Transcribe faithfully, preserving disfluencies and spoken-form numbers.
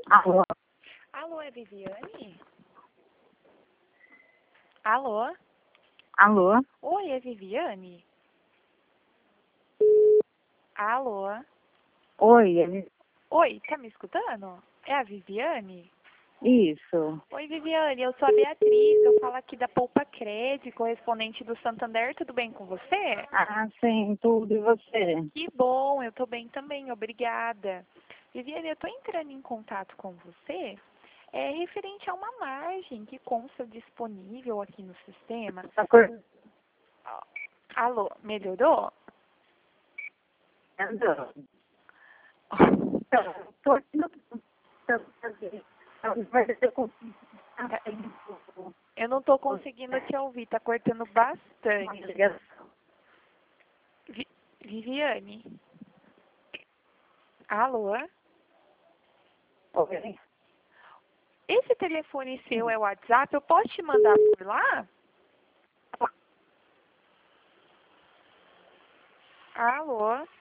Alô? Alô, é Viviane? Alô? Alô? Oi, é Viviane? Alô? Oi, ele- Oi, tá me escutando? É a Viviane? isso. Oi, Viviane, eu sou a Beatriz, eu falo aqui da Poupa Cred, correspondente do Santander, tudo bem com você? Ah, sim, tudo, e você? Que bom, eu tô bem também, obrigada. Viviane, eu tô entrando em contato com você, é referente a uma margem que consta disponível aqui no sistema. Tá cortando. Ó, Alô, melhorou? Então, tô aqui no... Vai ser com... Eu não tô conseguindo te ouvir, tá cortando bastante. Vi- Viviane? Alô? Oi. Esse telefone seu é o WhatsApp? Eu posso te mandar por lá? Alô?